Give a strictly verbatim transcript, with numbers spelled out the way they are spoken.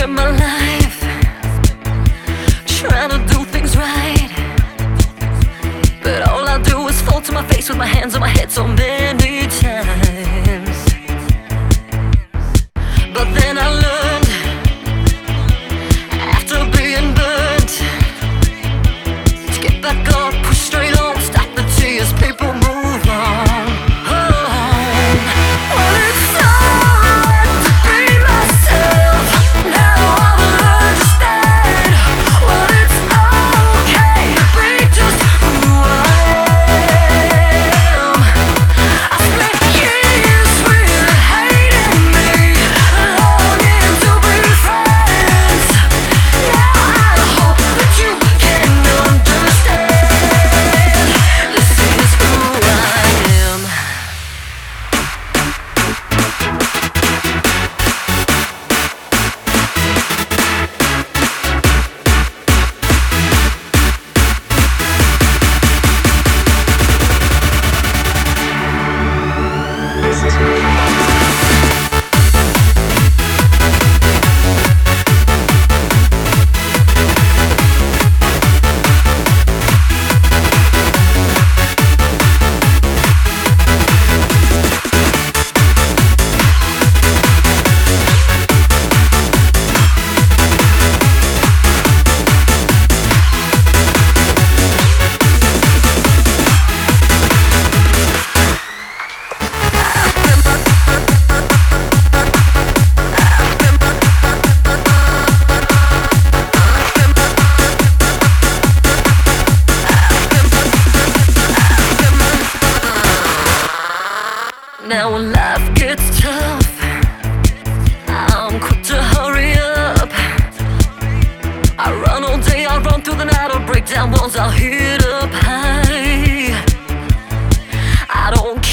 spend my life trying to do things right, but all I do is fall to my face with my hands on my head so many times. But then I learned, after being burnt, to get back up, push straight on, stop the tears, people move on. Oh, well, it's alright to be myself. Now I will understand. Well, it's okay to be just who I am. I spent years with hating me, longing to be friends. Now I hope that you can understand. This is who I am. Now when life gets tough, I'm quick to hurry up. I run all day, I run through the night, I'll break down walls, I'll hit up high. I don't